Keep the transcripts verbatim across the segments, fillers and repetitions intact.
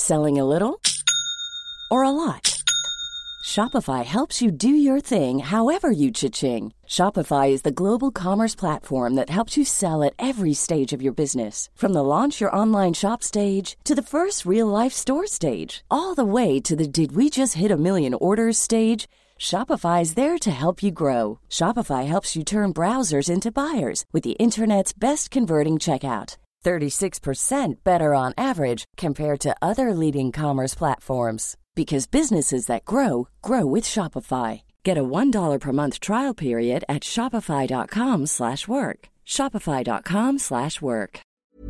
Selling a little or a lot? Shopify helps you do your thing however you cha-ching. Shopify is the global commerce platform that helps you sell at every stage of your business. From the launch your online shop stage to the first real-life store stage, all the way to the did we just hit a million orders stage. Shopify is there to help you grow. Shopify helps you turn browsers into buyers with the internet's best converting checkout. thirty-six percent better on average compared to other leading commerce platforms. Because businesses that grow, grow with Shopify. Get a one dollar per month trial period at shopify.com slash work. Shopify.com slash work.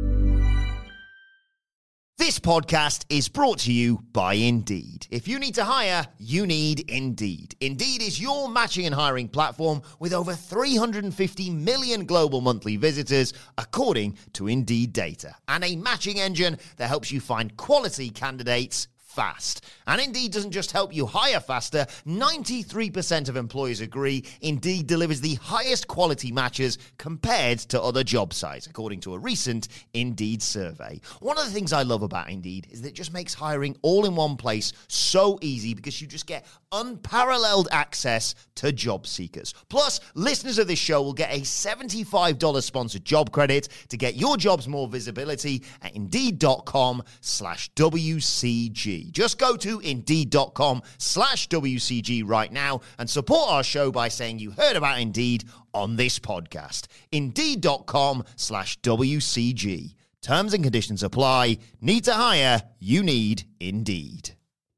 This podcast is brought to you by Indeed. If you need to hire, you need Indeed. Indeed is your matching and hiring platform with over three hundred fifty million global monthly visitors, according to Indeed data, and a matching engine that helps you find quality candidates fast. And Indeed doesn't just help you hire faster. ninety-three percent of employers agree Indeed delivers the highest quality matches compared to other job sites, according to a recent Indeed survey. One of the things I love about Indeed is that it just makes hiring all in one place so easy because you just get unparalleled access to job seekers. Plus, listeners of this show will get a seventy-five dollars sponsored job credit to get your jobs more visibility at Indeed.com slash WCG. Just go to Indeed.com slash WCG right now and support our show by saying you heard about Indeed on this podcast. Indeed.com slash WCG. Terms and conditions apply. Need to hire? You need Indeed.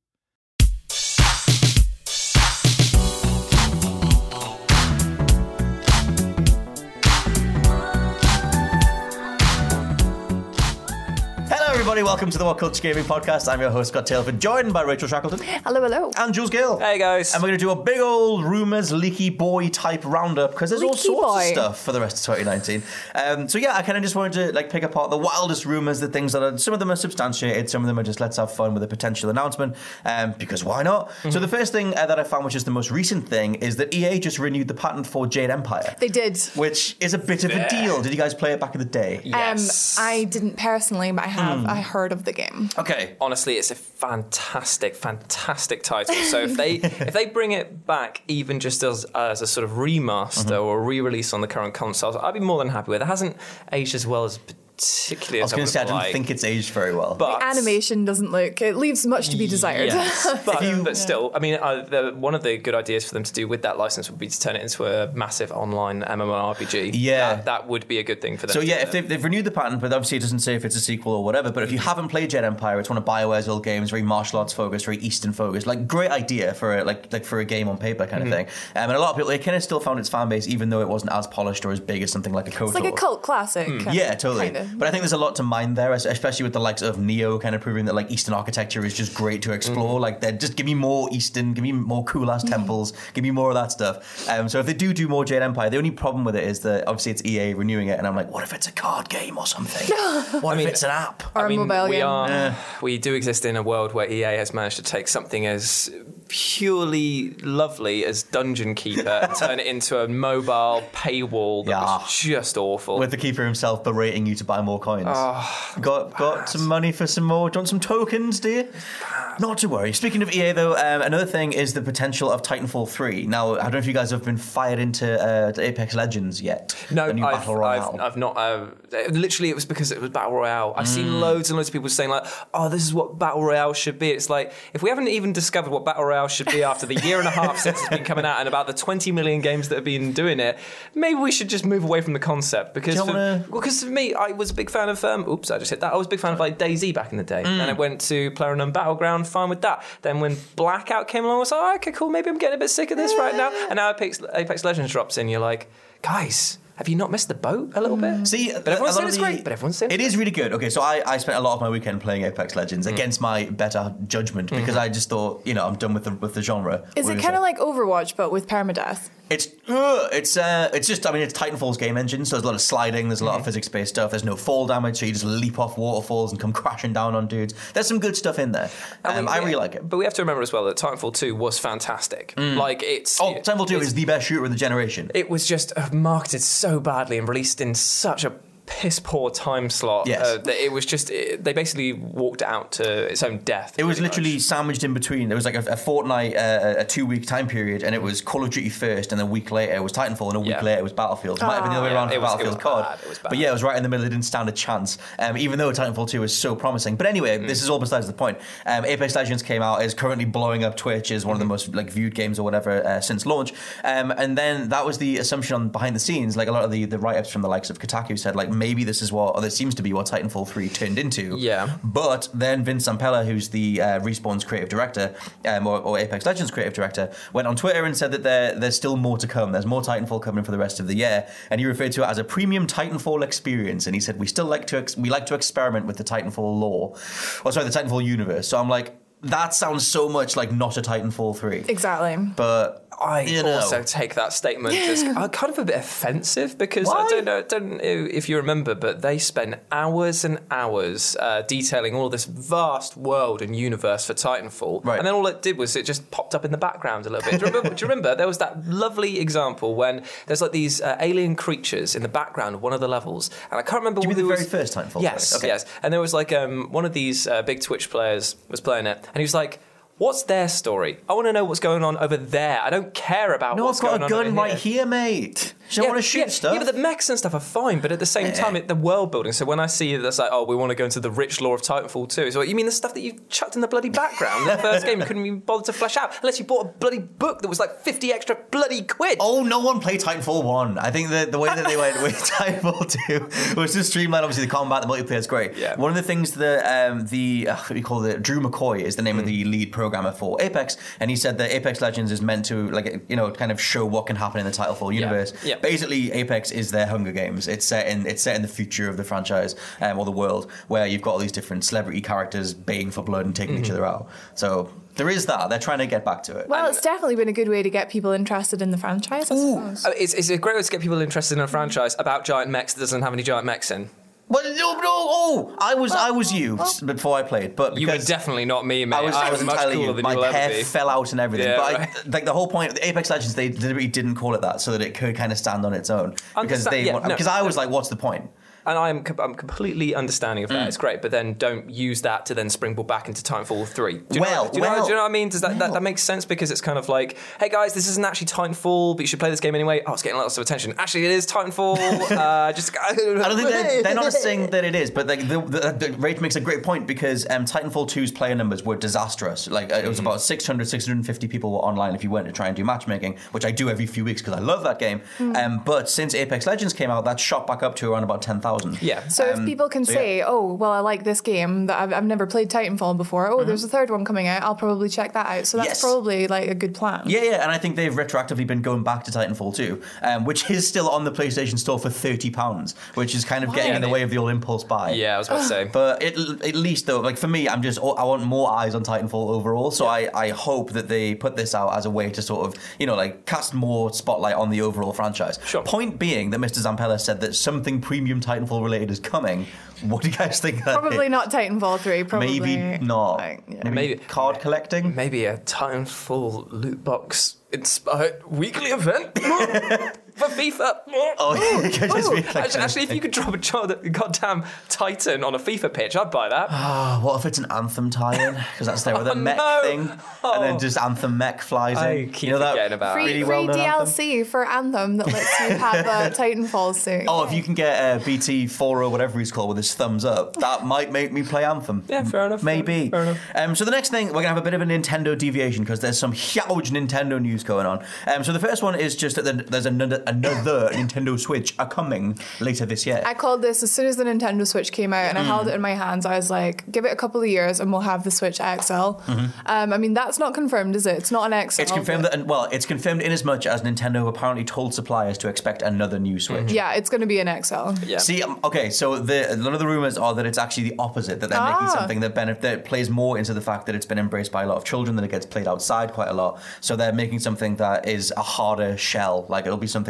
Everybody, welcome to the What Culture Gaming Podcast. I'm your host, Scott Tailford, joined by Rachel Shackleton. Hello, hello. And Jules Gill. Hey, guys. And we're going to do a big old rumours, leaky boy type roundup because there's Leaky all sorts boy. of stuff for the rest of twenty nineteen. Um, so yeah, I kind of just wanted to like pick apart the wildest rumours, the things that are, some of them are substantiated, some of them are just let's have fun with a potential announcement, um, because why not? Mm-hmm. So the first thing uh, that I found, which is the most recent thing, is that E A just renewed the patent for Jade Empire. They did. Which is a bit of a deal. Did you guys play it back in the day? Yes. Um, I didn't personally, but I have. Mm. I heard of the game. Okay. Honestly, it's a fantastic, fantastic title. So if they if they bring it back, even just as as a sort of remaster mm-hmm. or a re-release on the current consoles, I'd be more than happy with it. It hasn't aged as well as particularly I was as I going to say, I don't like. think it's aged very well. But the animation doesn't look, it leaves much to be desired. Yes, but, you, but still, I mean, uh, the, one of the good ideas for them to do with that license would be to turn it into a massive online MMORPG. Yeah. That, that would be a good thing for them. So to yeah, do if they've, they've renewed the patent, but obviously it doesn't say if it's a sequel or whatever, but if you haven't played Jade Empire, it's one of BioWare's old games, very martial arts focused, very Eastern focused, like great idea for a, like like for a game on paper kind mm-hmm. of thing. Um, and a lot of people, it kind of still found its fan base, even though it wasn't as polished or as big as something like a KOTOR. It's like a cult classic. Mm. uh, Yeah, totally. Kind of. But I think there's a lot to mine there, especially with the likes of Neo kind of proving that like Eastern architecture is just great to explore. Mm. Like, just give me more Eastern, give me more cool ass mm. temples, give me more of that stuff. Um, so if they do do more Jade Empire, the only problem with it is that obviously it's E A renewing it, and I'm like, what if it's a card game or something? What I mean, if it's an app? Or I a mean, mobile we game. are Yeah. we do exist in a world where E A has managed to take something as purely lovely as Dungeon Keeper and turn it into a mobile paywall that Yeah. was just awful. With the keeper himself berating you to buy more coins. Oh, got got some money for some more? Do you want some tokens, do you? Not to worry. Speaking of E A, though, um, another thing is the potential of Titanfall three. Now, I don't know if you guys have been fired into uh, to Apex Legends yet. No, the new I've, Battle Royale. I've, I've not. Uh, literally, it was because it was Battle Royale. I've mm. seen loads and loads of people saying like, "Oh, this is what Battle Royale should be." It's like, if we haven't even discovered what Battle Royale should be after the year and a half since it's been coming out and about the twenty million games that have been doing it, maybe we should just move away from the concept. Because for, wanna... well, because for me, I was a big fan of. Um, oops, I just hit that. I was a big fan of like DayZ back in the day, mm. and I went to PlayerUnknown Battleground. Fine with that. Then when Blackout came along, I was like, oh, okay, cool. Maybe I'm getting a bit sick of this right now. And now Apex, Apex Legends drops in. You're like, guys, have you not missed the boat a little bit? See, but everyone's saying it's the, great. But everyone's saying it is really good. Okay, so I, I spent a lot of my weekend playing Apex Legends mm. against my better judgment because mm. I just thought, you know, I'm done with the with the genre. Is it kind of like Overwatch but with permadeath? It's uh, it's uh, it's just I mean it's Titanfall's game engine, so there's a lot of sliding, there's a lot mm-hmm. of physics-based stuff. There's no fall damage, so you just leap off waterfalls and come crashing down on dudes. There's some good stuff in there. Um, I, mean, I really like it. But we have to remember as well that Titanfall two was fantastic. Mm. Like it's oh, Titanfall two is the best shooter of the generation. It was just uh, marketed so badly and released in such a piss poor time slot. Yes. Uh, that it was just it, they basically walked it out to its own death. It was pretty literally much. sandwiched in between. There was like a, a fortnight, uh, a two-week time period, and it was Call of Duty first, and then a week later it was Titanfall, and a week Yeah. later it was Battlefield. It might have been the other way Yeah, around it for was- it Battlefield was C O D. bad, it was bad. But yeah, it was right in the middle. It didn't stand a chance, um, even though Titanfall two is so promising. But anyway, Mm. this is all besides the point. Um, Apex Legends came out, is currently blowing up Twitch, is one of the Mm-hmm. most like viewed games or whatever uh, since launch. Um, and then that was the assumption on behind the scenes. Like a lot of the, the write-ups from the likes of Kotaku said, like maybe this is what, or this seems to be what Titanfall three turned into. Yeah. But then Vince Zampella, who's the uh, Respawn's creative director, um, or, or Apex Legends creative director, went on Twitter and said that there, there's still more to come. There's more Titanfall coming for the rest of the year, and he referred to it as a premium Titanfall experience. And he said we still like to ex- we like to experiment with the Titanfall lore, or sorry, the Titanfall universe. So I'm like, that sounds so much like not a Titanfall three. Exactly. But I you know. also take that statement as uh, kind of a bit offensive because Why? I don't know, don't know if you remember, but they spent hours and hours uh, detailing all this vast world and universe for Titanfall, Right. and then all it did was it just popped up in the background a little bit. Do you remember? do you remember there was that lovely example when there's like these uh, alien creatures in the background of one of the levels, and I can't remember. Do you what mean the it very was. first Titanfall? Yes, Okay. yes, and there was like um, one of these uh, big Twitch players was playing it, and he was like, what's their story? I want to know what's going on over there. I don't care about No, what's I've got going a on gun over right here, mate. You don't want to shoot yeah, stuff. Yeah, but the mechs and stuff are fine. But at the same time, it, the world building. So when I see that's like, oh, we want to go into the rich lore of Titanfall two. So you mean the stuff that you chucked in the bloody background? The first game you couldn't even bother to flesh out unless you bought a bloody book that was like fifty extra bloody quid. Oh, no one played Titanfall one. I think that the way that they went with Titanfall two was to streamline, obviously, the combat, the multiplayer is great. Yeah. One of the things that um, the, uh, what do you call it, Drew McCoy is the name Mm. of the lead programmer for Apex, and he said that Apex Legends is meant to, like, you know, kind of show what can happen in the Titanfall universe. Yeah. Basically, Apex is their Hunger Games. It's set in it's set in the future of the franchise um, or the world, where you've got all these different celebrity characters baying for blood and taking Mm-hmm. each other out. So there is that. They're trying to get back to it. Well, it's definitely been a good way to get people interested in the franchise, I suppose. Uh, It's, it's a great way to get people interested in a franchise about giant mechs that doesn't have any giant mechs in. Well, no, no, oh, I was, I was you before I played, but You were because definitely not me, mate. I was, I was much entirely cooler you. than My you will hair ever be. fell out and everything. Yeah, but right. I, like the whole point, the Apex Legends, they deliberately didn't call it that so that it could kind of stand on its own. Because Understand- they, yeah, no, because I was like, what's the point? And I'm com- I'm completely understanding of that. Mm. It's great, but then don't use that to then springboard back into Titanfall three. Do you Well, know, do you, know, well, do you know what I mean? Does that, that well. that makes sense because it's kind of like, hey guys, this isn't actually Titanfall, but you should play this game anyway. Oh, it's getting lots of attention. Actually, it is Titanfall. uh, just I don't think they're, they're not saying that it is, but like the, the, the Rage makes a great point because um, Titanfall two's player numbers were disastrous. Like uh, it was about six hundred, six hundred fifty people were online if you went to try and do matchmaking, which I do every few weeks because I love that game. Um, but since Apex Legends came out, that shot back up to around about ten thousand. Yeah. So if people can so yeah. say, oh, well, I like this game, that I've, I've never played Titanfall before. Oh, there's a third one coming out. I'll probably check that out. So that's Yes. probably like a good plan. Yeah, yeah, and I think they've retroactively been going back to Titanfall two, um, which is still on the PlayStation Store for thirty pounds, which is kind of getting Yeah, in the they- way of the old impulse buy. Yeah, I was about to say. But it, at least though, like for me, I'm just I want more eyes on Titanfall overall. So I, I hope that they put this out as a way to sort of you know like cast more spotlight on the overall franchise. Sure. Point being that Mister Zampella said that something premium Titanfall related is coming. What do you guys think? That Probably is? not Titanfall three. Probably Maybe not. like, yeah. Maybe, Maybe- card collecting. Maybe a Titanfall loot box inspired weekly event for FIFA. Oh, it could just be like actually, actually, if you could drop a child, a goddamn Titan on a FIFA pitch, I'd buy that. Oh, what if it's an Anthem tie-in? Because that's there with a Oh, mech no. thing, and then just Anthem mech flies I in. keep you know that forgetting about it. Free, really free well-known D L Anthem? C for Anthem that lets you have a Titanfall suit. Oh, if you can get uh, B T four or whatever he's called with his thumbs up, that might make me play Anthem. Yeah, fair enough. Maybe. Fair enough. Um, so the next thing, we're going to have a bit of a Nintendo deviation because there's some huge Nintendo news going on. Um, so the first one is just that the- there's another, another Nintendo Switch a coming later this year. I called this as soon as the Nintendo Switch came out and I held it in my hands. I was like, give it a couple of years and we'll have the Switch X L. Um, I mean, that's not confirmed, is it? It's not an X L. It's confirmed but- that, well, it's confirmed in as much as Nintendo apparently told suppliers to expect another new Switch. Yeah, it's going to be an X L. Yeah. See, um, okay, so the none of the rumors are that it's actually the opposite, that they're making Ah. something that, benef- that plays more into the fact that it's been embraced by a lot of children, that it gets played outside quite a lot. So they're making something that is a harder shell, like it'll be something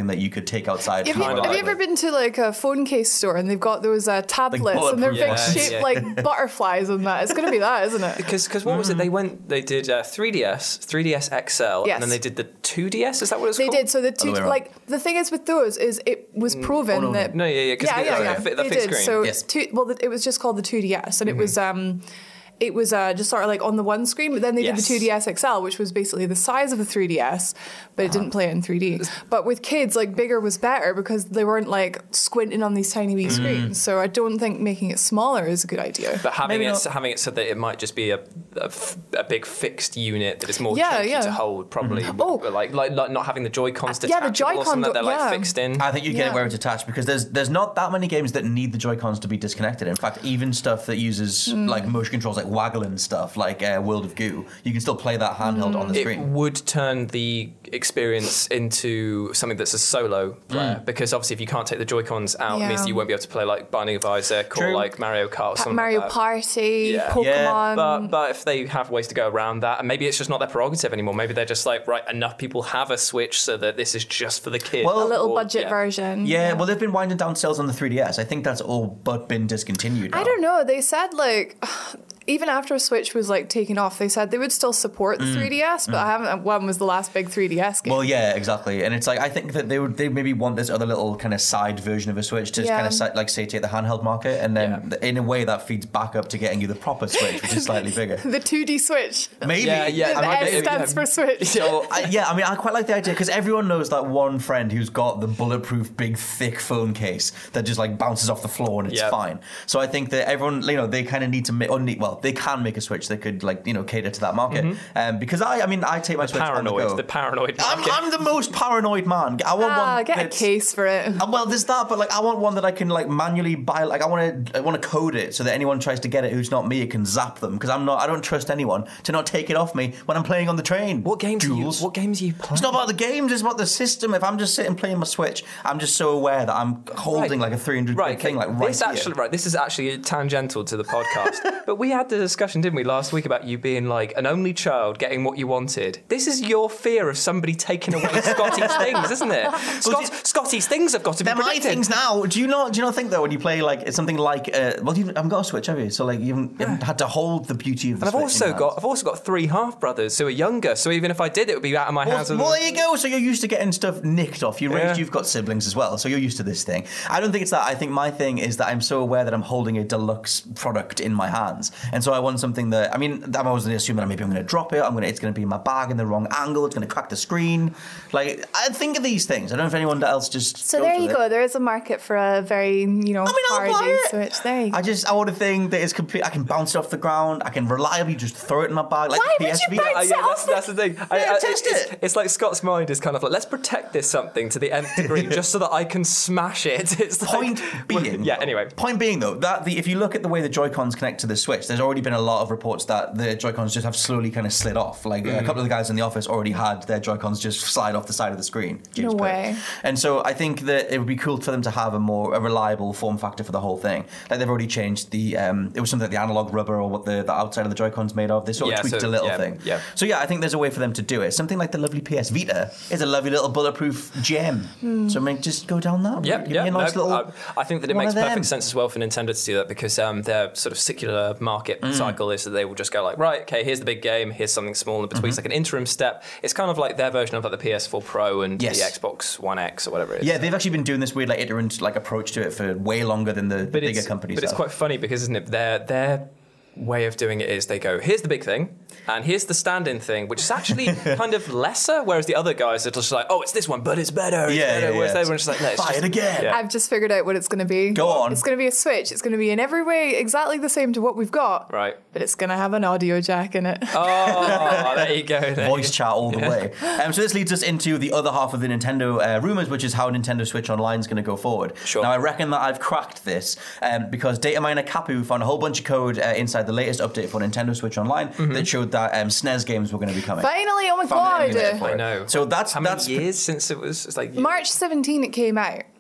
that you could take outside. Have you, Kind of have you like ever been to like a phone case store and they've got those uh, tablets and they're big bulletproof shaped yeah. like butterflies and that? It's going to be that, isn't it? Because because what was it? They went they did uh, three D S, three D S X L, Yes. and then they did the two D S. Is that what it's They called? did. So the two, way around. like the thing is with those is it was proven oh, no, that No, yeah, yeah, 'cause yeah, it's yeah, like yeah. a fi- the they fixed did. screen. So Yes. two, well, it was just called the two D S, and it was um. It was uh, just sort of like on the one screen, but then they Yes. did the two D S X L, which was basically the size of the three D S, but it didn't play it in three D. But with kids, like bigger was better because they weren't like squinting on these tiny wee screens. So I don't think making it smaller is a good idea. But having Maybe it not. having it so that it might just be a, a, f- a big fixed unit that is more Yeah, chunky yeah. to hold, probably. Oh. But like, like like not having the Joy Cons Uh, yeah, detachable the or Joy-Con something that they're don't- like yeah. fixed in. I think you get Yeah. it where it's attached because there's there's not that many games that need the Joy-Cons to be disconnected. In fact, even stuff that uses Mm. like motion controls like waggling stuff, like uh, World of Goo, you can still play that handheld on the It screen. would turn the experience into something that's a solo player because obviously if you can't take the Joy-Cons out, it means Yeah. that you won't be able to play like Binding of Isaac or True. like Mario Kart or Pa- something Mario like that. Party, Yeah. Pokemon. Yeah, But but if they have ways to go around that, and maybe it's just not their prerogative anymore. Maybe they're just like, right, enough people have a Switch so that this is just for the kids. Well, a little Or- budget yeah. version. Yeah, well, they've been winding down sales on the three D S. I think that's all but been discontinued now. I don't know. They said like even after Switch was like taken off, they said they would still support the three D S, but I haven't. When was the last big three D S game? Well, yeah, exactly, and it's like I think that they would they maybe want this other little kind of side version of a Switch to Yeah. kind of sa- like satiate the handheld market, and then in a way that feeds back up to getting you the proper Switch, which is slightly bigger. the two D Switch. Maybe, Yeah, yeah. The I might S be- stands yeah. for Switch. So I, yeah, I mean, I quite like the idea because everyone knows that one friend who's got the bulletproof, big, thick phone case that just like bounces off the floor and it's Yep. fine. So I think that everyone, you know, they kind of need to make, or need, well, they can make a Switch that could like you know cater to that market. Um, because I, I mean, I take my Switch on the Paranoid, go. the paranoid. I'm, market. I'm the most paranoid man. I want Ah, one. get a that's- case for it. Uh, Well, there's that, but like I want one that I can like manually buy. Like I want to, I want to code it so that anyone tries to get it who's not me, it can zap them because I'm not. I don't trust anyone to not take it off me when I'm playing on the train. What games? Are you, Jules? what games are you playing? It's not about the games, it's about the system. If I'm just sitting playing my Switch, I'm just so aware that I'm holding like a three hundred right, quid thing like right this here. actually right. This is actually tangential to the podcast, but we had the discussion, didn't we, last week about you being like an only child getting what you wanted. This is your fear of somebody taking away Scotty's things, isn't it? Scott, do you- Scotty's things have got to be They're my protected. things now. Do you not? Do you not think that when you play like it's something like uh, well, you haven't got a Switch, have you? So like you haven't, you haven't had to hold the beauty of the And I've Switch in also your got hands. I've also got three half brothers who are younger. So even if I did, it would be out of my Well, hands. well, there you go. So you're used to getting stuff nicked off. You raised, Yeah. you've got siblings as well, so you're used to this thing. I don't think it's that. I think my thing is that I'm so aware that I'm holding a deluxe product in my hands, and so I want something that. I mean, I'm always going to assume that maybe I'm going to drop it. I'm going to. It's going to be in my bag in the wrong angle. It's going to crack the screen. Like I think of these things. I don't know if anyone else just. So goes there with you it. go. There is a market for a very, you know, I mean, I'll buy hardy it. Switch. There you go. I just I want a thing that is complete. I can bounce it off the ground. I can reliably just throw it in my bag like Why a would P S V. you bounce Uh, it yeah, off that's, the- that's the thing. Yeah, test it's, it. It's like Scott's mind is kind of like, let's protect this something to the nth degree just so that I can smash it. It's like, Point being, yeah. Anyway, Point being though, that the if you look at the way the Joy-Cons connect to the Switch, there's already been a lot of reports that the Joy-Cons just have slowly kind of slid off. Like Mm. a couple of the guys in the office already had their Joy-Cons just slide off the side of the screen. James No put it. way. And so I think that it would be cool for them to have a more a reliable form factor for the whole thing. Like they've already changed the um, it was something like the analog rubber or what the, the outside of the Joy-Cons made of. They sort of Yeah, tweaked so- a little yeah, thing. yeah. So yeah, I think there's a way for them to do it. Something like the lovely P S Vita is a lovely little bulletproof gem. So I mean, just go down that. yeah, route. Give yeah. me a nice no, little. I, I think that it one makes of them. perfect sense as well for Nintendo to do that because um, their sort of circular market Mm. cycle is that they will just go like, right, okay, here's the big game, here's something small in between. Mm-hmm. It's like an interim step. It's kind of like their version of like the P S four Pro and Yes. the Xbox One X or whatever it is. Yeah, they've actually been doing this weird like iterant like approach to it for way longer than the but bigger it's, companies. But it's have. quite funny because, isn't it? Their their way of doing it is they go, here's the big thing, and here's the stand-in thing, which is actually kind of lesser. Whereas the other guys are just like, oh, it's this one, but it's better. It's Yeah, better. yeah, Whereas yeah. they were just like, no, it's Buy just, it again. Yeah. I've just figured out what it's going to be. Go on. It's going to be a Switch. It's going to be in every way exactly the same to what we've got. Right. But it's going to have an audio jack in it. Oh, there you go. There Voice you chat all the way. Um, so this leads us into the other half of the Nintendo uh, rumors, which is how Nintendo Switch Online is going to go forward. Sure. Now I reckon that I've cracked this um, because data miner Kapu found a whole bunch of code uh, inside the latest update for Nintendo Switch Online Mm-hmm. that showed that um, S N E S games were going to be coming. Finally, oh my Found an god. emulator for I it. know. So that's How many that's years since it was? It's like March seventeenth it came out.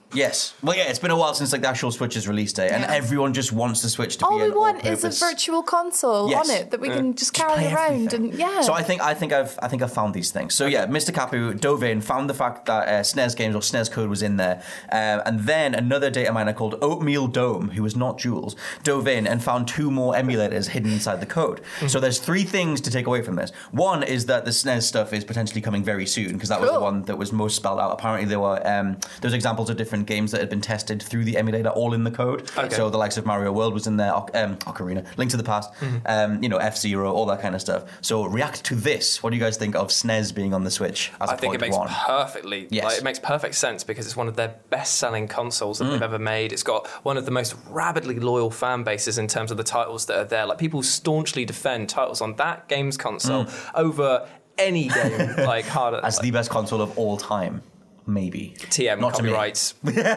Yes. Well, yeah, it's been a while since like the actual Switch's release day, and Yeah. everyone just wants the Switch to All be we an want is a all-purpose- virtual console Yes. on it that we can just Just carry play around everything. and yeah. So I think I think I've I think I've found these things. So yeah, Mister Capu dove in, found the fact that uh, S N E S games or S N E S code was in there, uh, and then another data miner called Oatmeal Dome, who was not Jules, dove in and found two more emulators hidden inside the code. So there's three things to take away from this. One is that the S N E S stuff is potentially coming very soon because that was the Cool. one that was most spelled out. Apparently there were um, there's examples of different games that had been tested through the emulator, all in the code. Okay. So the likes of Mario World was in there, Oc- um, Ocarina, Link to the Past, um, you know, F-Zero, all that kind of stuff. So react to this. What do you guys think of S N E S being on the Switch as a I think it point makes one? perfectly. Yes. Like, it makes perfect sense because it's one of their best-selling consoles that Mm. they've ever made. It's got one of the most rabidly loyal fan bases in terms of the titles that are there. Like people staunchly defend titles on that game's console over any game. Like harder Mm. As like, the best console of all time. Maybe. T M Not to me. copyrights.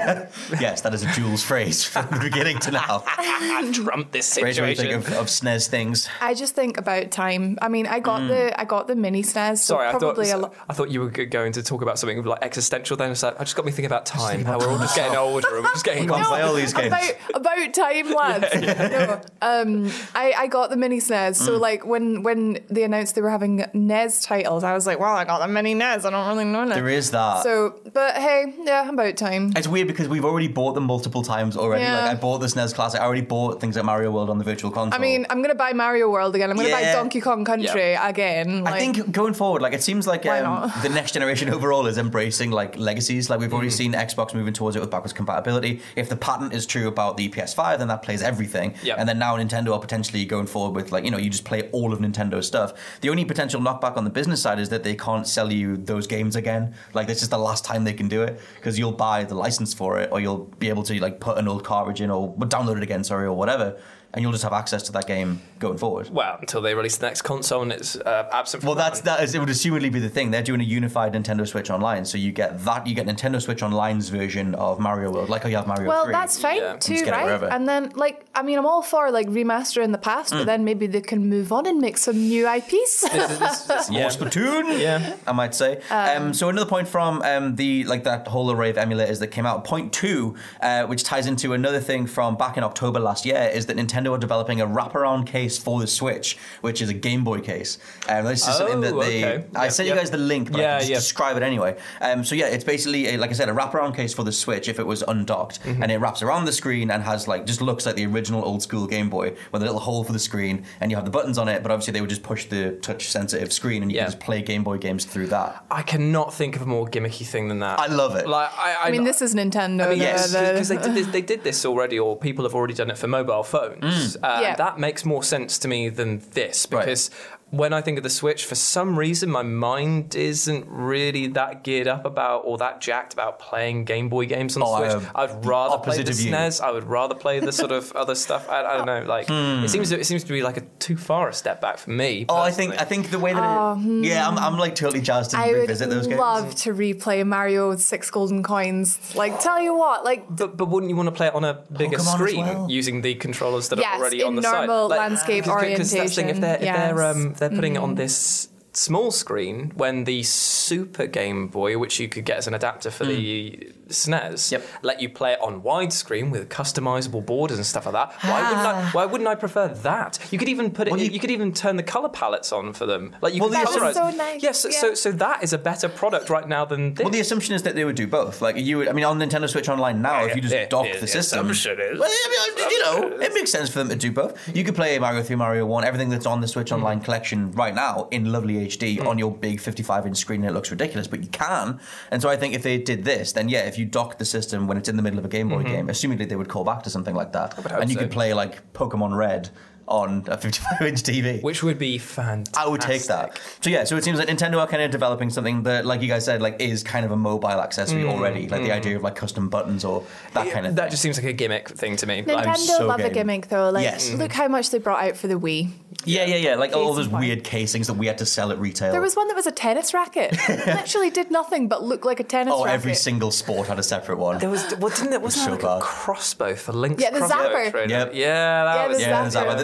Yes, that is a Jules phrase from the beginning to now. Trump this Rachel, what do you situation. think of, of S N E S things? I just think about time. I mean, I got the I got the mini S N E S. So Sorry, I thought probably a lot. I thought you were g- going to talk about something like existential. Then it's like, I just got me thinking about time. How we're all just getting older and we're just getting. Can't play all these games. About, about time, lads. No, um, I, I got the mini S N E S. Mm. So like when when they announced they were having N E S titles, I was like, well, I got the mini N E S. I don't really know. There is that. So, but hey, yeah, about time. It's weird because we've already bought them multiple times already. Yeah. Like I bought the S N E S Classic. I already bought things like Mario World on the Virtual Console. I mean, I'm gonna buy Mario World again. I'm gonna buy Yeah. Donkey Kong Country again. I Like, think going forward, like it seems like Why um, not? the next generation overall is embracing like legacies. Like we've already seen Xbox moving towards it with backwards compatibility. If the patent is true about the P S five, then that plays everything. Yep. And then now Nintendo are potentially going forward with like you know you just play all of Nintendo's stuff. The only potential knockback on the business side is that they can't sell you those games again. Like this is the last time they can do it because you'll buy the license for it, or you'll be able to like put an old cartridge in or download it again, sorry, or whatever. And you'll just have access to that game going forward. Well, until they release the next console and it's uh, absent from Well, that that's one. that is it would assumedly be the thing. They're doing a unified Nintendo Switch Online, so you get that you get Nintendo Switch Online's version of Mario World, like how you have Mario well, three. that's fine Yeah. too, Just get it right? wherever. And then, like, I mean, I'm all for like remastering the past, Mm. but then maybe they can move on and make some new I Ps. More Splatoon, Yeah. I might say. Um, so another point from um, the like that whole array of emulators that came out. Point two, uh, which ties into another thing from back in October last year, is that Nintendo are developing a wraparound case for the Switch, which is a Game Boy case. Um, this is something that Oh, they. okay. I Yep, sent yep. you guys the link, but I Yeah, can just yeah. describe it anyway. Um, so yeah, it's basically a, like I said, a wraparound case for the Switch if it was undocked, Mm-hmm. and it wraps around the screen and has like just looks like the original old school Game Boy with a little hole for the screen, and you have the buttons on it. But obviously they would just push the touch sensitive screen, and you Yeah. can just play Game Boy games through that. I cannot think of a more gimmicky thing than that. I love it. Like, I, I, I mean, this is Nintendo. I mean, the- yes, the- because they did this, they did this already, or people have already done it for mobile phones. Uh, Yeah. That makes more sense to me than this Right. because. When I think of the Switch, for some reason, my mind isn't really that geared up about or that jacked about playing Game Boy games on the Oh, I Switch. am I'd the rather play opposite the of you. S N E S. I would rather play the sort of other stuff. I, I don't know. Like it seems it seems to be like a too far a step back for me. Oh, I think personally. I think the way that it, yeah, I'm, I'm like totally jazzed to I would revisit those games. love to replay Mario with six golden coins. Like, tell you what, like, But, but wouldn't you want to play it on a bigger Pokemon as screen well. using the controllers that Yes, are already in on the side? normal landscape Because that's the thing, if they're, if orientation, they're, yes. um, they're putting it on this small screen when the Super Game Boy, which you could get as an adapter for the S N E S, Yep. let you play it on widescreen with customizable borders and stuff like that. Why wouldn't I? Why wouldn't I prefer that? You could even put it. Well, you, you- could even turn the color palettes on for them. Like you Well, could the colorize. assumption- so nice, Yes, so, yeah. so so that is a better product right now than this. Well, the assumption is that they would do both. Like you would, I mean, on Nintendo Switch Online now, if you just Yeah, dock yeah, the the system, assumption is- well, I mean, you know, it makes sense for them to do both. You could play Mario three, Mario one, everything that's on the Switch Online collection right now in lovely H D on your big fifty-five inch screen, and it looks ridiculous, but you can. And so I think if they did this, then yeah, if you dock the system when it's in the middle of a Game Boy game, assumedly they would call back to something like that, hope and you so. could play like Pokemon Red on a fifty-five inch T V. Which would be fantastic. I would take that. So yeah, so it seems like Nintendo are kind of developing something that, like you guys said, like is kind of a mobile accessory already. Like the idea of like custom buttons or that kind of That thing. just seems like a gimmick thing to me. Nintendo Like, so love a game. gimmick though. Like, Yes. look how much they brought out for the Wii. Yeah, yeah, yeah. Like all Case those in point. weird casings that we had to sell at retail. There was one that was a tennis racket. Literally did nothing but look like a tennis oh, racket. every single sport had a separate one. There was, well, didn't there, wasn't So there like bad. a crossbow for Link's Yeah, the crossbow Zapper. trainer? Yep. Yeah, that Yeah, was. the yeah, Zapper. Zapper.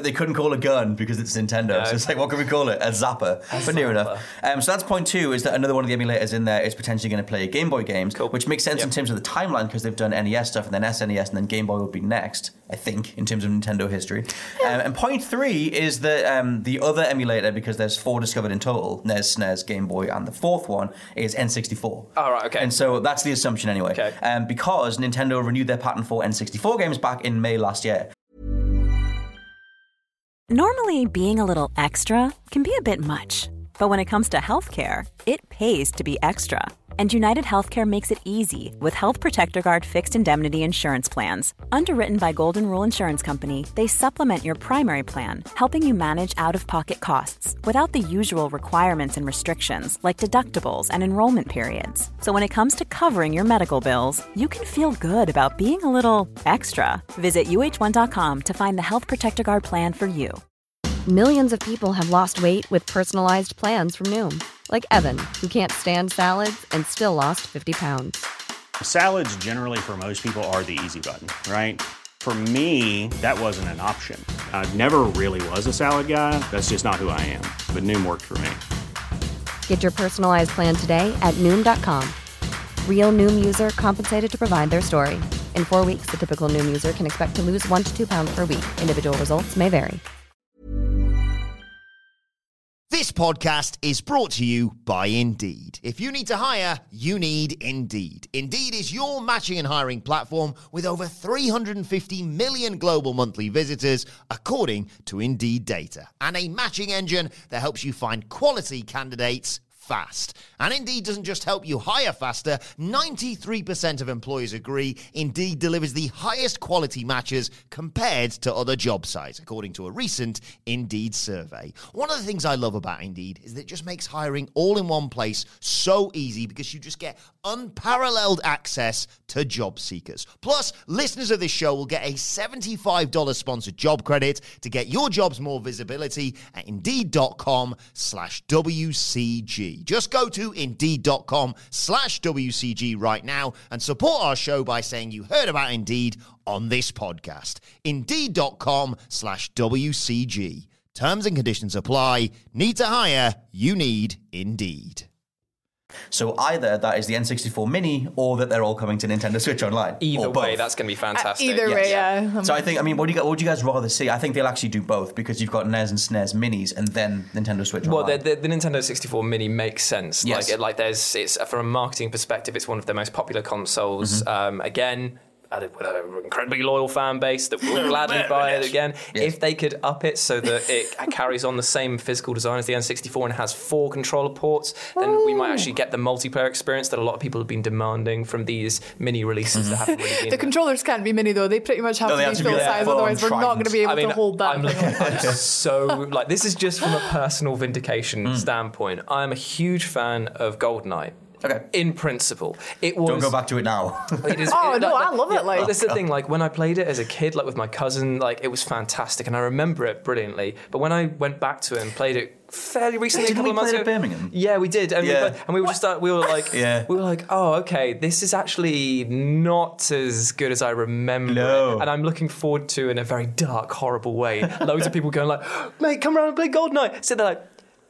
they couldn't call a gun because it's Nintendo. No. So it's like, what can we call it? A zapper. A but near zapper. enough. Um, so that's point two, is that another one of the emulators in there is potentially going to play Game Boy games, Cool. which makes sense Yep. in terms of the timeline because they've done N E S stuff and then S N E S and then Game Boy will be next, I think, in terms of Nintendo history. Um, and point three is that um, the other emulator, because there's four discovered in total, N E S, S N E S, Game Boy, and the fourth one is N sixty-four. Oh, right, okay. And so that's the assumption anyway. Okay. Um, because Nintendo renewed their patent for N sixty-four games back in May last year. Normally, being a little extra can be a bit much. But when it comes to healthcare, it pays to be extra. And United Healthcare makes it easy with Health Protector Guard fixed indemnity insurance plans. Underwritten by Golden Rule Insurance Company, they supplement your primary plan, helping you manage out-of-pocket costs without the usual requirements and restrictions like deductibles and enrollment periods. So when it comes to covering your medical bills, you can feel good about being a little extra. Visit U H one dot com to find the Health Protector Guard plan for you. Millions of people have lost weight with personalized plans from Noom. Like Evan, who can't stand salads and still lost fifty pounds. Salads generally for most people are the easy button, right? For me, that wasn't an option. I never really was a salad guy. That's just not who I am. But Noom worked for me. Get your personalized plan today at Noom dot com. Real Noom user compensated to provide their story. In four weeks, the typical Noom user can expect to lose one to two pounds per week. Individual results may vary. This podcast is brought to you by Indeed. If you need to hire, you need Indeed. Indeed is your matching and hiring platform with over three hundred fifty million global monthly visitors, according to Indeed data, and a matching engine that helps you find quality candidates fast. And Indeed doesn't just help you hire faster. ninety-three percent of employers agree Indeed delivers the highest quality matches compared to other job sites, according to a recent Indeed survey. One of the things I love about Indeed is that it just makes hiring all in one place so easy because you just get unparalleled access to job seekers. Plus, listeners of this show will get a seventy-five dollars sponsored job credit to get your jobs more visibility at Indeed.com slash WCG. Just go to Indeed.com slash WCG right now and support our show by saying you heard about Indeed on this podcast. Indeed.com slash WCG. Terms and conditions apply. Need to hire? You need Indeed. So either that is the N sixty-four Mini or that they're all coming to Nintendo Switch Online. Either or both. way, that's going to be fantastic. Uh, either Yes. way, yeah. So I think, I mean, what do you what would you guys rather see? I think they'll actually do both because you've got N E S and S N E S Minis and then Nintendo Switch Well, Online. the, the, the Nintendo sixty-four Mini makes sense. Yes. Like, like there's, it's from a marketing perspective, it's one of their most popular consoles. Mm-hmm. Um, again, with an incredibly loyal fan base that will gladly buy it again. Yes. If they could up it so that it carries on the same physical design as the N sixty-four and has four controller ports, then we might actually get the multiplayer experience that a lot of people have been demanding from these mini releases that haven't really been The there. controllers can't be mini though. They pretty much have No, they to have be to be full like size, full-on otherwise we're not going to be able I mean, to hold that. I'm, thing. looking, I'm so like this is just from a personal vindication Mm. standpoint. I'm a huge fan of GoldenEye. Okay. In principle, it was. Don't go back to it now. It is, Oh, it- no, like- I love it, like- this is the thing. Like when I played it as a kid, like with my cousin, like it was fantastic, and I remember it brilliantly. But when I went back to it and played it fairly recently, Didn't a couple we of months play it ago, at Birmingham? yeah, we did, and Yeah. we, and we were just uh, we were like, Yeah. we were like, oh, okay, this is actually not as good as I remember. No. it. And I'm looking forward to, in a very dark, horrible way, loads of people going like, mate, come around and play GoldenEye. So they're like.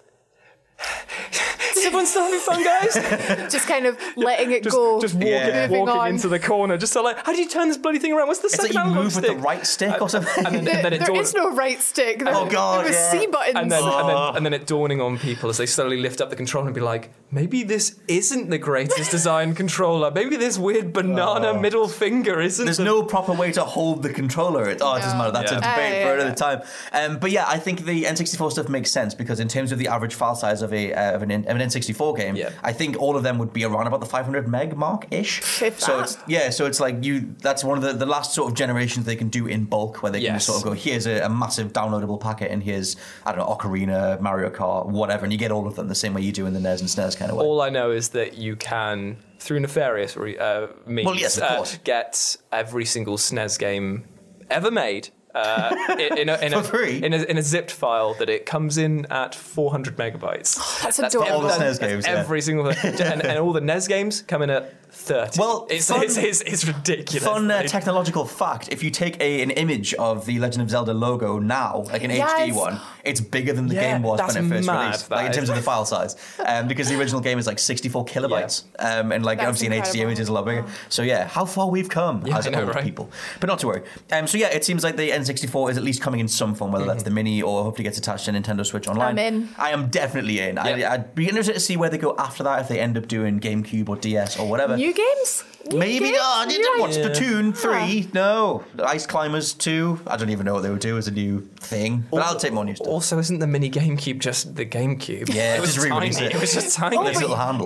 Is everyone still having fun, guys? Just kind of letting it Just, go. just walking, Yeah. moving walking on. into the corner. Just so like, how do you turn this bloody thing around? What's the It's like second you analog move with stick? the right stick or something. And then, There, and then it there dawn- is no right stick. There, Oh, God, there was yeah. C buttons. and then, and, then, and then it dawning on people as they slowly lift up the controller and be like, maybe this isn't the greatest design controller. Maybe this weird banana middle finger isn't. There's the- no proper way to hold the controller. It, oh, it doesn't matter. That's Yeah. a debate Uh, for yeah, another time. Um, but yeah, I think the N sixty-four stuff makes sense because in terms of the average file size of a uh, of an, of an N sixty-four game, Yeah. I think all of them would be around about the five hundred meg mark ish. If So that. it's yeah, so it's like you. That's one of the, the last sort of generations they can do in bulk, where they can Yes. just sort of go, here's a, a massive downloadable packet, and here's I don't know Ocarina, Mario Kart, whatever, and you get all of them the same way you do in the N E S and S N E S kind of way. All I know is that you can, through nefarious re- uh, means, Well, yes, of uh, course. get every single S N E S game ever made. Uh, in, in, a, in, For a, free? in, a, in a zipped file that it comes in at four hundred megabytes. That's That's adorable. All the S N E S that's games, yeah. every single and, and all the N E S games come in at thirty. Well, it's, fun- it's, it's, it's ridiculous. Fun uh, technological fact: if you take a, an image of the Legend of Zelda logo now, like an Yes. H D one, it's bigger than the Yeah, game was that's when it first mad, released, that like in is. terms of the file size, um, because the original game is like sixty-four kilobytes, um, and like That's obviously an H D incredible. image is a lot bigger. So yeah, how far we've come Yeah, as I know, old right? people. But not to worry. Um, so yeah, it seems like the N sixty-four is at least coming in some form, whether that's the mini or hopefully gets attached to Nintendo Switch Online. I'm in. I am definitely in. I, Yeah. I'd be interested to see where they go after that, if they end up doing GameCube or D S or whatever. New games? New Maybe games? not. I didn't You're watch right. Splatoon three. No. Ice Climbers two. I don't even know what they would do as a new thing. But I'll take more new stuff. Also, isn't the mini GameCube just the GameCube? Yeah, it was just re-release tiny. it. It was just tiny. Nice little handle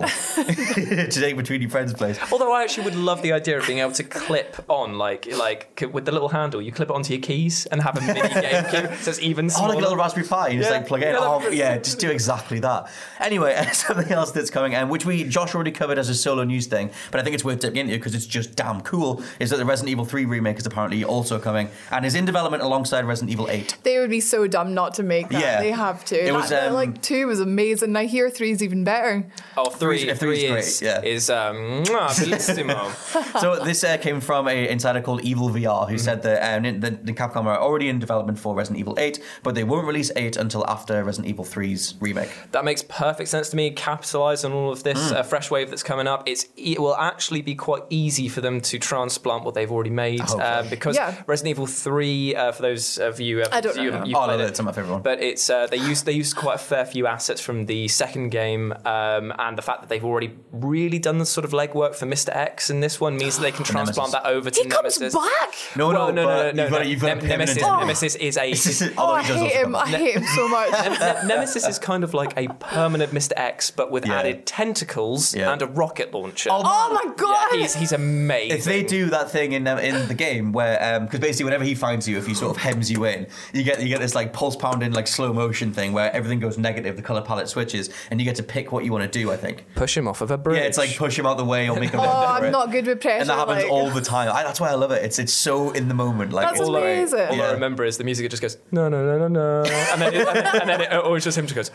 to take between your friends' place. Although I actually would love the idea of being able to clip on, like, like c- with the little handle, you clip it onto your keys and have a mini GameCube, so it's even Oh, smaller. like a little Raspberry Pi. You just Yeah. like plug it in. Yeah, Oh, that'd be- yeah, just do exactly that. Anyway, something else that's coming, and which we Josh already covered as a solo news thing, but I think it's worth dipping into because it's just damn cool, is that the Resident Evil three remake is apparently also coming and is in development alongside Resident Evil eight. They would be so dumb not to make that. Yeah. They have to. It That- was, that, um, like two was amazing. I hear three's even better. Oh, three, Three's- three three's is, great, yeah. is um, mwah, bellissimo. So this uh, came from an insider called Evil V R, who said that um, the, the Capcom are already in development for Resident Evil eight, but they won't release eight until after Resident Evil three's remake. That makes perfect sense to me. Capitalise on all of this Mm. uh, fresh wave that's coming up. It's it will actually be quite easy for them to transplant what they've already made I hope uh, so. because Yeah. Resident Evil three, uh, for those of you, uh, I don't you, know. you've Oh, I played love it. it, It's my favourite one. but it's uh, they used they used quite a fair few assets from the second game, um, and the fact that they've already really done the sort of legwork for Mister X in this one means that they can transplant Nemesis. that over to He comes Nemesis. back. No, Well, no, no, no, but no, you've no, got to, you've got Nem- to put him Nemesis, into- Nemesis is a Oh, Although I he does hate also him. come I back. hate him so much. Ne- Nemesis is kind of like a permanent Mister X, but with Yeah. added tentacles Yeah. and a rocket launcher. Oh, Oh my god! Yeah, he's he's amazing. If they do that thing in um, in the game where, because basically whenever he finds you, if he sort of hems you in, you get you get this like pulse pounding like slow motion thing where everything goes negative, the color palette switches, and you get to pick what you want to do. I think. Push him off of a bridge. Yeah, it's like push him out the way or make him. Oh, bend over I'm it. not good with pressure. And that happens like- all the time. I, that's why I love it. It's it's so in the moment. Like That's it's all I, amazing. all Yeah. I remember is the music. It just goes no, no, no, no, no, and then it, and then, and then it, or it's just him just goes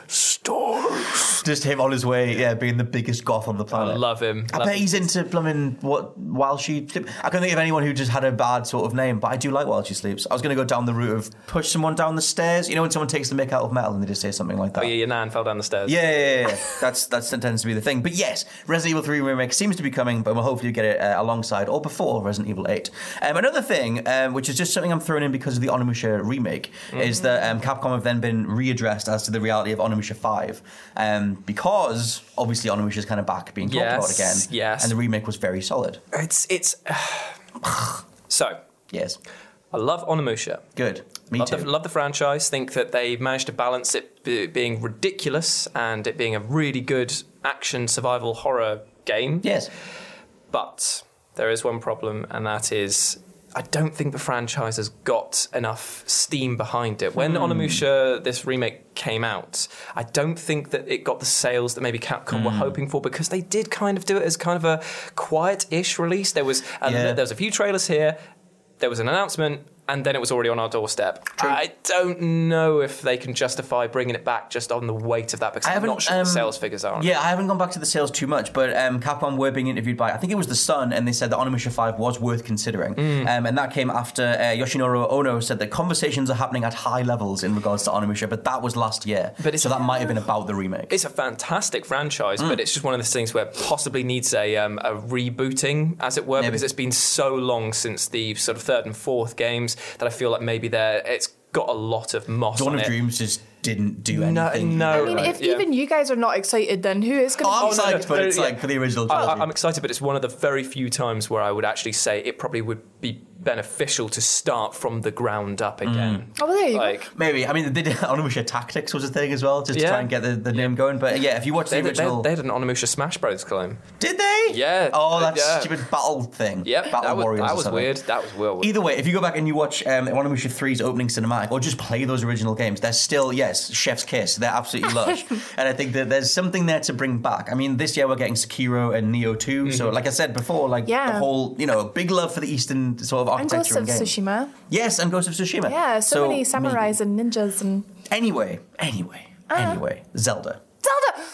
stars. just him on his way, yeah, being the biggest goth on the I planet. love him. I Love bet him. he's into blooming what while she sleeps. I can't think of anyone who just had a bad sort of name, but I do like While She Sleeps. I was going to go down the route of push someone down the stairs. You know when someone takes the mick out of metal and they just say something like that. Oh yeah, your nan fell down the stairs. Yeah, yeah, yeah, yeah. that's that's that tends to be the thing. But yes, Resident Evil three remake seems to be coming, but we'll hopefully get it uh, alongside or before Resident Evil eight. Um, another thing, um, which is just something I'm throwing in because of the Onimusha remake, Mm. is that um, Capcom have then been readdressed as to the reality of Onimusha five, um, because obviously Onimusha's kind of back being talked Yes, about again, yes. and the remake was very solid. It's it's. So Yes, I love Onimusha. good. Me Love too. the, love the franchise. Think that they managed to balance it be, being ridiculous and it being a really good action survival horror game. yes. But there is one problem, and that is I don't think the franchise has got enough steam behind it. When Hmm. Onimusha, this remake, came out, I don't think that it got the sales that maybe Capcom Hmm. were hoping for, because they did kind of do it as kind of a quiet-ish release. There was a, Yeah. there was a few trailers here, there was an announcement, and then it was already on our doorstep. I don't know if they can justify bringing it back just on the weight of that, because I I'm haven't, not sure what um, the sales figures are on it. Yeah, I haven't gone back to the sales too much, but um, Capcom were being interviewed by, I think it was The Sun, and they said that Onimusha five was worth considering. Mm. Um, and that came after uh, Yoshinoro Ono said that conversations are happening at high levels in regards to Onimusha, but that was last year. But it's- so that might have been about the remake. It's a fantastic franchise, Mm. but it's just one of those things where it possibly needs a, um, a rebooting, as it were, Maybe. because it's been so long since the sort of third and fourth games that I feel like maybe there it's got a lot of moss Dawn on of it. Dreams just didn't do No, anything. no. I mean, if Yeah. even you guys are not excited, then who is going to? Oh, I'm no, no, psyched, but no, it's yeah. like for the original I, trilogy. I- I'm excited, but it's one of the very few times where I would actually say it probably would be beneficial to start from the ground up again. Oh, well, there you go. Like, Maybe. I mean, they did Onimusha Tactics was a thing as well, just to Yeah. try and get the, the name going. But yeah, if you watch the they, they, original... they had an Onimusha Smash Bros. Claim. Did they? Yeah. Oh, that Yeah. stupid battle thing. Yep, Battle that was, Warriors that or was something. weird. That was weird. Either way, if you go back and you watch um, Onimusha three's opening cinematic, or just play those original games, they're still, yes, chef's kiss. They're absolutely lush. And I think that there's something there to bring back. I mean, this year we're getting Sekiro and Nioh two. Mm-hmm. So, like I said before, like Yeah. the whole, you know, big love for the Eastern sort of And Ghost architecture of and games. Tsushima. Yes, and Ghost of Tsushima. Yeah, so, many maybe. samurais and ninjas and Anyway, anyway, Uh-huh. anyway, Zelda. Zelda.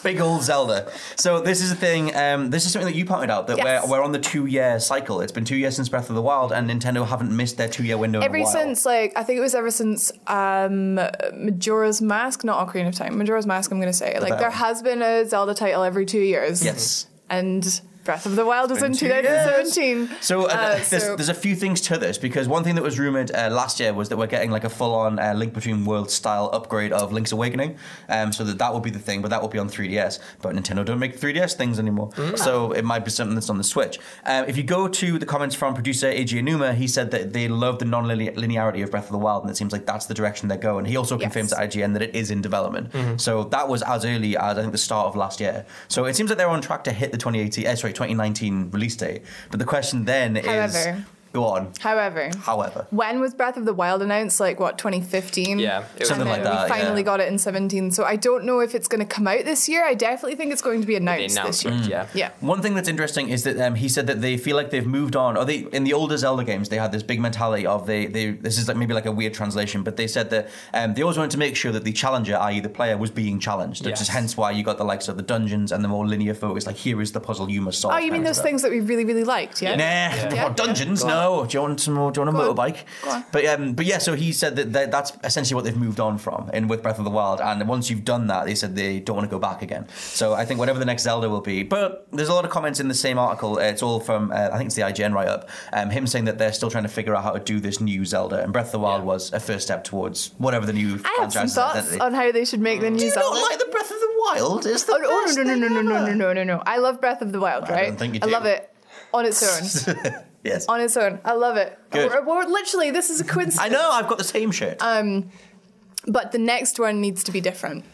Big old Zelda. So this is a thing, um, this is something that you pointed out, that Yes. we're, we're on the two-year cycle. It's been two years since Breath of the Wild, and Nintendo haven't missed their two-year window Ever in a while. since, like, I think it was ever since um, Majora's Mask, not Ocarina of Time, Majora's Mask, I'm going to say. Like, better there one. has been a Zelda title every two years. Yes. And Breath of the Wild was been in two twenty seventeen. So, uh, Uh, there's, so- there's a few things to this, because one thing that was rumoured uh, last year was that we're getting like a full-on uh, Link Between Worlds style upgrade of Link's Awakening, um, so that that will be the thing, but that will be on three D S. But Nintendo don't make three D S things anymore, so it might be something that's on the Switch. Um, if you go to the comments from producer Eiji Aonuma, he said that they love the non-linearity of Breath of the Wild, and it seems like that's the direction they're going. He also Yes. confirms to I G N that it is in development. So that was as early as, I think, the start of last year. So it seems like they're on track to hit the twenty eighteen, uh, sorry, twenty nineteen release date. But the question then is, However. go on. However, However, when was Breath of the Wild announced? Like, what, twenty fifteen? Yeah, it was Something And like then that, we finally yeah. got it in seventeen. So I don't know if it's going to come out this year. I definitely think it's going to be The announced this year. announcement, yeah. Yeah. one thing that's interesting is that um, he said that they feel like they've moved on, or they in the older Zelda games they had this big mentality of they they this is like maybe like a weird translation, but they said that um, they always wanted to make sure that the challenger, that is the player, was being challenged. Which Yes. is hence why you got the likes of the dungeons and the more linear focus. Like, here is the puzzle you must solve. Oh, you mean kind of those stuff. things that we really, really liked, yeah? Nah, Yeah. what, dungeons? Go on. No. Do you want some more? Do you want a Go on. motorbike? Go on. But um, but yeah. So he said that, that that's essentially what they've moved on from, in with Breath of the Wild. And once you've done that, they said they don't want to go back again. So I think whatever the next Zelda will be. But there's a lot of comments in the same article. It's all from uh, I think it's the I G N write up. Um, him saying that they're still trying to figure out how to do this new Zelda, and Breath of the Wild Yeah. was a first step towards whatever the new I have some franchise's thoughts identity. on how they should make the new Do you Zelda. not like the Breath of the Wild? It's the Oh, no, best no, no, thing no, no, no, ever. no, no, no, no. I love Breath of the Wild, I right? don't think you I do. love it on its own. Yes. on its own. I love it. Good. Or, or literally, this is a coincidence. I know. I've got the same shirt. Um, but the next one needs to be different.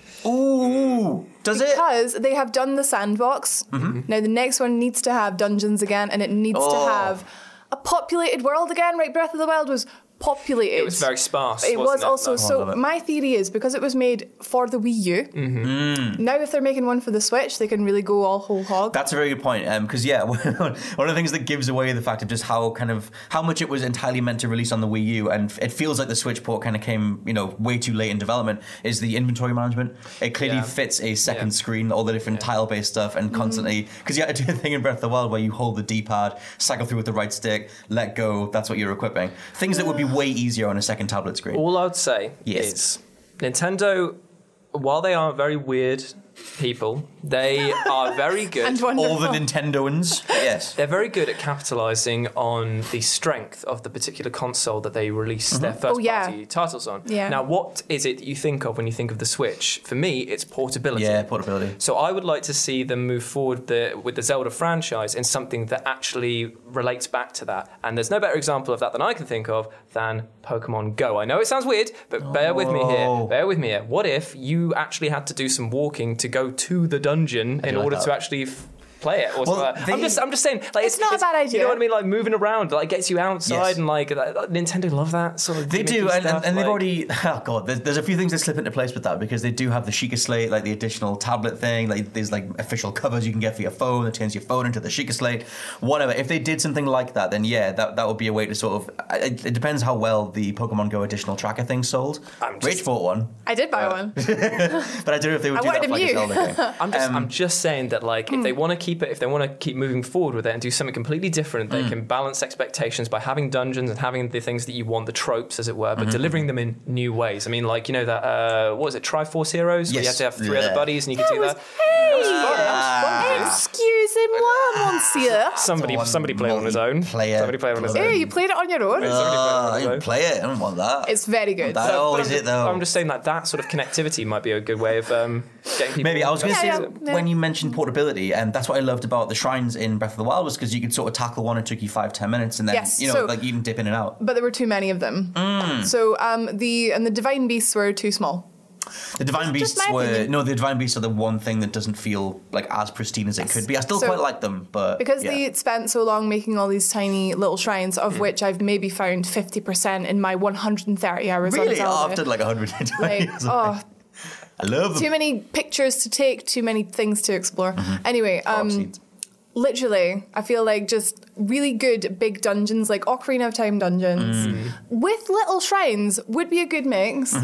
Ooh, does it? Because they have done the sandbox. Now the next one needs to have dungeons again, and it needs Oh. to have a populated world again. Right, Breath of the Wild was populated. It was very sparse. It wasn't was also Like- love so. it. My theory is because it was made for the Wii U. Mm. Now, if they're making one for the Switch, they can really go all whole hog. That's a very good point. Because yeah, one of the things that gives away the fact of just how kind of how much it was entirely meant to release on the Wii U, and it feels like the Switch port kind of came, you know, way too late in development. Is the inventory management? It clearly Yeah. fits a second Yeah. screen, all the different tile-based stuff, and constantly because you had to do a thing in Breath of the Wild where you hold the D-pad, cycle through with the right stick, let go. That's what you're equipping. Things that would be way easier on a second tablet screen. All I would say Yes. is Nintendo, while they are very weird people, they are very good. And wonderful. All the Nintendoans, yes. They're very good at capitalizing on the strength of the particular console that they release their first Oh, yeah. party titles on. Yeah. Now, what is it that you think of when you think of the Switch? For me, it's portability. Yeah, portability. So I would like to see them move forward the, with the Zelda franchise in something that actually relates back to that. And there's no better example of that than I can think of than Pokemon Go. I know it sounds weird, but bear with me Oh. here. Bear with me here. What if you actually had to do some walking to go to the dungeon in like order that. to actually f- play it? Or Well, something like that? they- I'm just, I'm just saying, like It's not a bad You idea. know what I mean? Like moving around, like gets you outside, Yes. and like uh, Nintendo love that sort of. They do, gimmicky and, and, stuff, and they've like- already. Oh god, there's, there's a few things that slip into place with that because they do have the Sheikah Slate, like the additional tablet thing. Like there's like official covers you can get for your phone that turns your phone into the Sheikah Slate. Whatever. If they did something like that, then yeah, that that would be a way to sort of. It, it depends how well the Pokemon Go additional tracker thing sold. I'm just- Rage bought one, I did buy one. but I don't know if they would I do wanted that for a like a Mew. Zelda game. I'm just, Um, I'm just saying that, like, if they want to keep it, if they want to keep moving forward with it and do something completely different, they can balance expectations by having dungeons and having the things that you want, the tropes, as it were, but delivering them in new ways. I mean, like, you know that, uh, what was it, Triforce Heroes? Where you had Yes. to have three Yeah. other buddies and you could do was- that. That was fun. That was fun, dude. Excusez-moi, monsieur. Somebody, One somebody played on his own. multiplayer Somebody played on his club. own. Hey, you played it on your own? Somebody played Uh, on I his own. didn't play it. I don't want that. It's very good. That But always I'm it just, though. I'm just saying that that sort of connectivity might be a good way of um, getting people. Maybe I was going to Yeah, say yeah, that yeah. when you mentioned portability, and that's what I loved about the shrines in Breath of the Wild was because you could sort of tackle one. It took you five ten minutes, and then Yes, you know so- like you can dip in and out. But there were too many of them. Mm. So um, the and the divine beasts were too small. The divine Just- just beasts my were opinion. no, the divine beasts are the one thing that doesn't feel like as pristine as it could be. I still So- quite like them, but Because yeah. they spent so long making all these tiny little shrines, of Mm. which I've maybe found fifty percent in my one hundred thirty hours on really Zelda. after like a hundred and twenty. Like, oh, I love them. too many pictures to take, too many things to explore. Anyway, Orb um, seeds. literally, I feel like just really good big dungeons, like Ocarina of Time dungeons, Mm. with little shrines would be a good mix.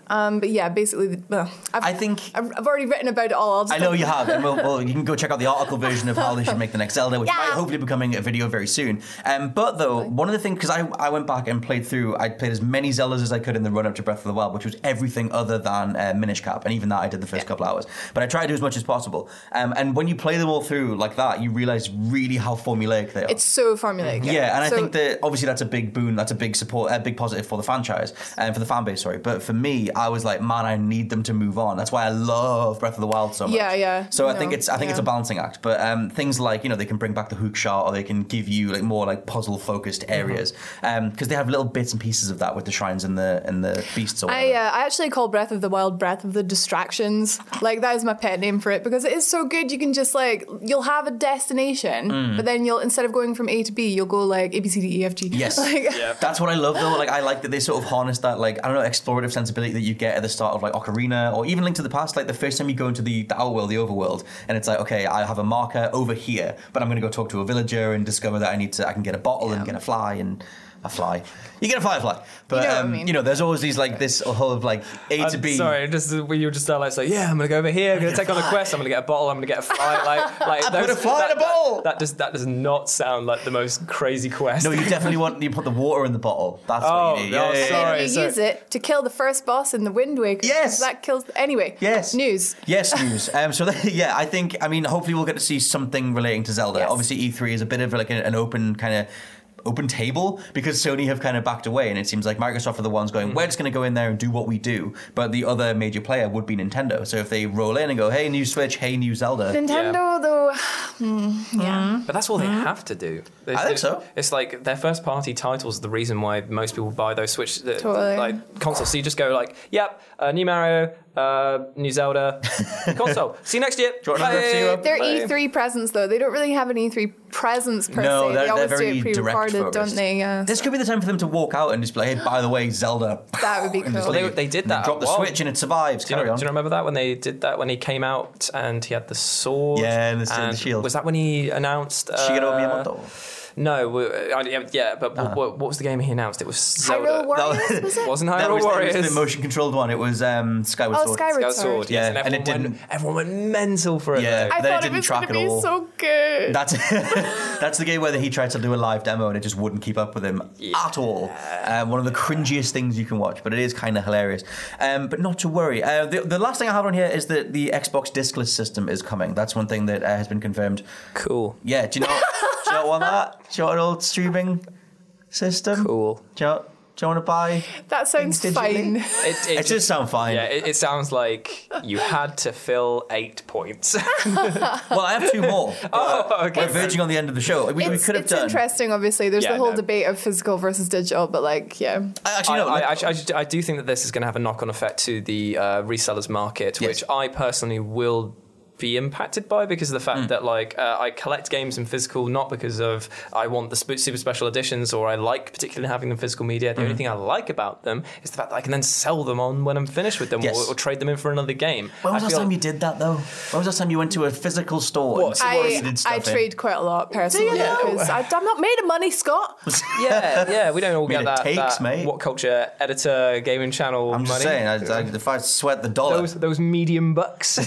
Um, but yeah, basically, well, I've, I think I've, I've already written about it all. I'll just I know you have, and we'll, we'll, you can go check out the article version of how they should make the next Zelda, which Yeah. might hopefully be becoming a video very soon. Um, but though, one of the things, because I, I went back and played through, I played as many Zeldas as I could in the run up to Breath of the Wild, which was everything other than uh, Minish Cap, and even that I did the first yeah. couple hours. But I tried to do as much as possible. Um, and when you play them all through like that, you realise really how formulaic they are. It's so formulaic. Yeah, yeah. and I so, think that obviously that's a big boon, that's a big support, a big positive for the franchise and um, for the fan base. Sorry, but for me, I was like, man, I need them to move on. That's why I love Breath of the Wild so much. Yeah, yeah. So I no, think it's I think yeah. it's a balancing act. But um, things like you know they can bring back the hook shot, or they can give you like more like puzzle focused areas because mm-hmm. um, they have little bits and pieces of that with the shrines and the and the beasts. Or I uh, I actually call Breath of the Wild Breath of the Distractions. Like that is my pet name for it because it is so good. You can just like you'll have a destination, mm. but then you'll instead of going from A to B, you'll go like A B C D E F G. Yes, like, yeah. That's what I love though. Like I like that they sort of harness that like I don't know explorative sensibility that you get at the start of like Ocarina or even Link to the Past. Like the first time you go into the, the Outworld, the Overworld, and it's like okay, I have a marker over here, but I'm going to go talk to a villager and discover that I need to I can get a bottle yeah. and get a fly and. A fly. You get a firefly. But, you know, um, what I mean. you know, there's always these, like, this whole of, like, A I'm to B. Sorry, just when you were just start like, say, yeah, I'm going to go over here, I'm going to take on a quest, I'm going to get a bottle, I'm going to get a fly. Like, like I those, put a fly that, in a bottle! That, that, does, that does not sound like the most crazy quest. No, you definitely want, you put the water in the bottle. That's oh, what you need. Oh, yeah, yeah, sorry. you so, use it to kill the first boss in the Wind Waker. Yes. That kills... Anyway. Yes. News. Yes, news. Um, so, that, yeah, I think, I mean, hopefully we'll get to see something relating to Zelda. Yes. Obviously, E three is a bit of, like, an, an open kind of... open table because Sony have kind of backed away and it seems like Microsoft are the ones going, we're just going to go in there and do what we do. But the other major player would be Nintendo. So if they roll in and go, hey, new Switch, hey, new Zelda. Nintendo, yeah. though, mm, yeah. But that's all they have to do. It's, I think so. It's like their first party titles are the reason why most people buy those Switch the, Totally. like consoles. So you just go like, yep, uh, new Mario, uh, new Zelda, console. See you next year. Do you want to go see you? They're Bye. E three presents, though. They don't really have an E three presence per No, se. they're, they always they're very do it direct pre-recorded, focused. don't they? Yeah. This could be the time for them to walk out and just be like, hey, by the way, Zelda. That would be And just cool. Well, leave. they, they did And then that. Drop the Wow. Switch and it survives. Do you, Carry know, on. do you remember that when they did that when he came out and he had the sword? Yeah, and the- the shield. Was that when he announced? Uh, Shigeru Miyamoto. No, we- uh, yeah, yeah, but Uh-huh. what, what was the game he announced? It was Zelda. Hyrule Warriors, That was it? Wasn't That Hyrule was, that was Warriors? the motion controlled one. It was um, Skyward Oh, Sword. Skyward Skyward Sword. Sword, yes, Yeah, and and it everyone, didn't- went, everyone went mental for it. Yeah. though. I Then it thought it, didn't was track going to at be all. so good. That's that's the game where he tried to do a live demo and it just wouldn't keep up with him at all. Um, one of the cringiest things you can watch, but it is kind of hilarious. Um, but not to worry. Uh, the, the last thing I have on here is that the Xbox discless system is coming. That's one thing that uh, has been confirmed. Cool. Yeah, do you know, do you know want that? Do you want an old streaming system? Cool. Do you, do you want to buy? That sounds things digitally? fine. It, It does sound fine. Yeah, it, it sounds like you had to fill eight points. Well, I have two more. oh, okay. We're verging on the end of the show. We, we It's, could have it's done. interesting, obviously. There's Yeah, the whole no. debate of physical versus digital, but like, yeah. Actually, no. I, like- I, I, I do think that this is going to have a knock-on effect to the uh, resellers market, Yes. which I personally will be impacted by because of the fact Mm. that like uh, I collect games in physical not because of I want the sp- super special editions or I like particularly having them physical media. The Mm. only thing I like about them is the fact that I can then sell them on when I'm finished with them Yes. or, or trade them in for another game. When was I the last feel- time you did that, though? When was the last time you went to a physical store? What? and So I, traded stuff I in? trade quite a lot personally you? because I, I'm not made of money, Scott. Yeah, yeah, we don't all I mean, get it that, takes, that mate. What Culture editor gaming channel I'm money. just saying, I, I, if I sweat the dollar, those those medium bucks.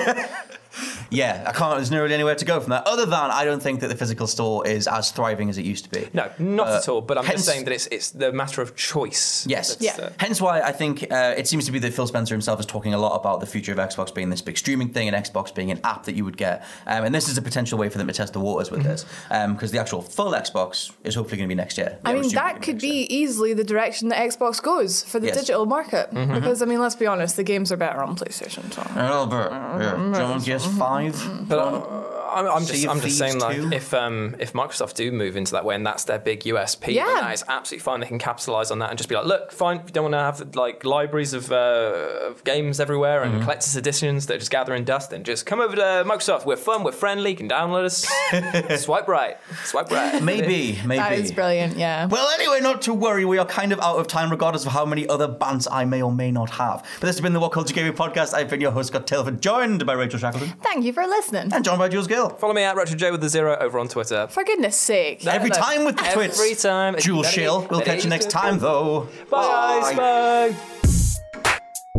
yeah, I can't. There's not really anywhere to go from that. Other than I don't think that the physical store is as thriving as it used to be. No, not Uh, at all. But I'm hence- just saying that it's it's the matter of choice. Yes. That's, Yeah. uh, Hence why I think uh, it seems to be that Phil Spencer himself is talking a lot about the future of Xbox being this big streaming thing and Xbox being an app that you would get. Um, and this is a potential way for them to test the waters with this. Because the actual full Xbox is hopefully going to be next year. I Yeah, we're mean, assuming that it's could next year. be easily the direction that Xbox goes for the Yes. digital market. Mm-hmm. Because, I mean, let's be honest, the games are better on PlayStation. So. A little bit. Yeah. Do you want P S five? But uh, I'm, I'm Sea just, of I'm just Thieves saying, like, two? if um, if Microsoft do move into that way and that's their big U S P, Yeah. then that is absolutely fine. They can capitalize on that and just be like, look, fine, if you don't want to have like libraries of, uh, of games everywhere and Mm-hmm. collector's editions that are just gathering dust, then just come over to Microsoft. We're fun, we're friendly, you can download us. Swipe right, swipe right. Maybe, maybe. That is brilliant, yeah. Well, anyway, not to worry. We are kind of out of time, regardless of how many other bants I may or may not have. But this has been the What Culture Gaming Podcast. I've been your host, Scott Tailford, joined by Rachel Shackleton Thank you for listening. and joined by Jules Gill. Follow me at RetroJ with the zero over on Twitter. For goodness sake. Every Look, time with the every twits. time. Jules Better- Shill. We'll better catch you next use- time, though. Bye, guys. Bye.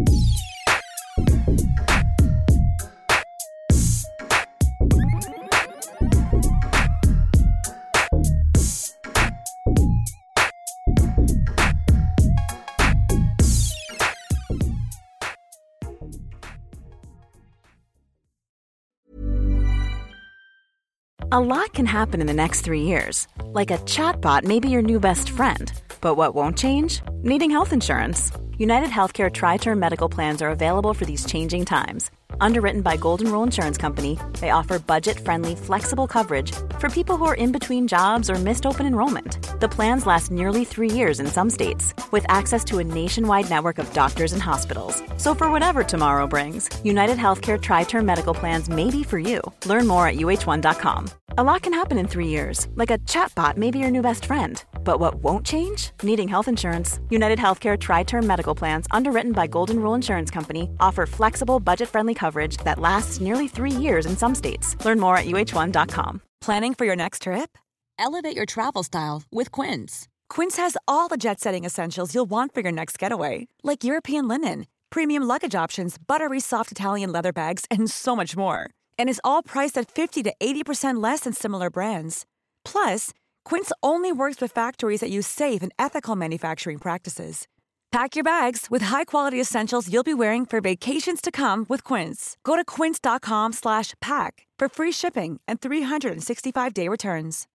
A lot can happen in the next three years. Like a chatbot may be your new best friend. But what won't change? Needing health insurance. United Healthcare Tri-Term Medical Plans are available for these changing times. Underwritten by Golden Rule Insurance Company, they offer budget-friendly, flexible coverage for people who are in between jobs or missed open enrollment. The plans last nearly three years in some states, with access to a nationwide network of doctors and hospitals. So for whatever tomorrow brings, United Healthcare Tri-Term Medical Plans may be for you. Learn more at U H one dot com. A lot can happen in three years, like a chatbot may be your new best friend. But what won't change? Needing health insurance. United Healthcare Tri-Term Medical Plans, underwritten by Golden Rule Insurance Company, offer flexible, budget-friendly coverage that lasts nearly three years in some states. Learn more at U H one dot com. Planning for your next trip? Elevate your travel style with Quince. Quince has all the jet-setting essentials you'll want for your next getaway, like European linen, premium luggage options, buttery soft Italian leather bags, and so much more. And is all priced at fifty to eighty percent less than similar brands. Plus, Quince only works with factories that use safe and ethical manufacturing practices. Pack your bags with high-quality essentials you'll be wearing for vacations to come with Quince. Go to quince dot com slash pack for free shipping and three sixty-five day returns.